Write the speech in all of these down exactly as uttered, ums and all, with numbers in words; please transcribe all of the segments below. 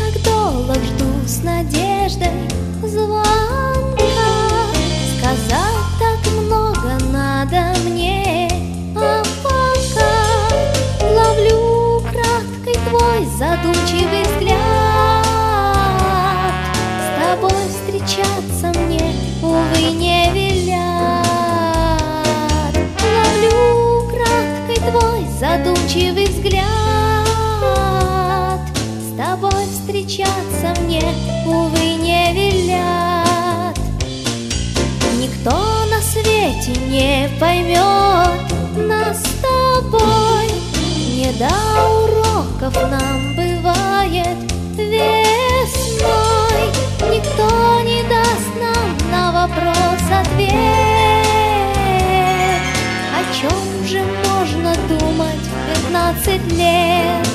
так долго жду с надеждой звонка. Сказать так много надо мне, а пока ловлю краткой твой задумчивый взгляд. С тобой встречаться мне, увы, не велят. Ловлю краткой твой задумчивый взгляд. С тобой встречаться мне, увы, не велят. Никто на свете не поймет нас с тобой. Не до уроков нам бывает весной. Никто не даст нам на вопрос ответ. О чем же можно думать в пятнадцать лет?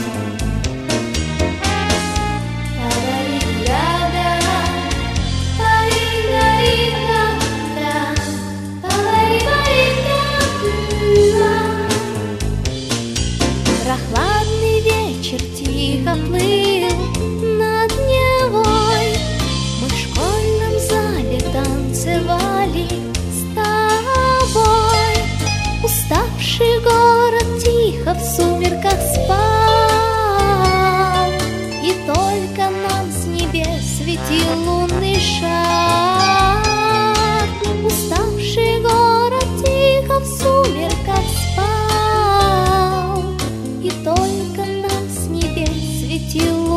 Прохладный вечер тихо плыл над Невой. Мы в школьном зале танцевали с тобой. Уставший город тихо в сумерках спал, и только нам с небес светил лунный шар. Уставший город тихо в сумерках спал, и только нам с небес светил